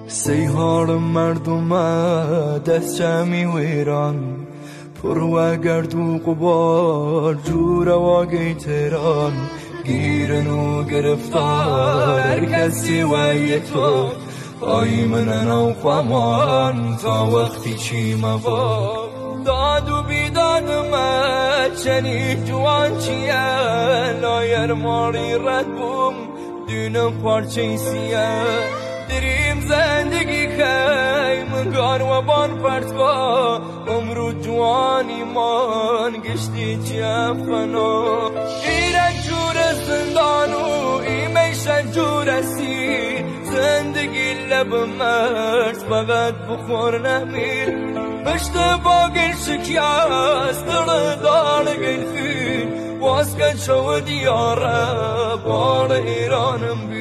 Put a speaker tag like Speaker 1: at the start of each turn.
Speaker 1: سیحال مردم دست جمعی ویران پر و گرد و غبار جور واقعی تهران گیرن و گرفتار هر کسی وی تو پای منن و خوامان تا وقتی چی مبا داد و بیداد چنی جوان چیه لایر ماری رد بوم دونم پارچه سیه دریم زندگی خیم گار و بان پرت با عمرو جوان ایمان گشتی چیه فنا ایران جور زندانو ایمیشن جور سی زندگی لب مرد فقط بخور نمیر پشت باقی شکیاست دار گل خیل واسکت شو دیاره بار ایرانم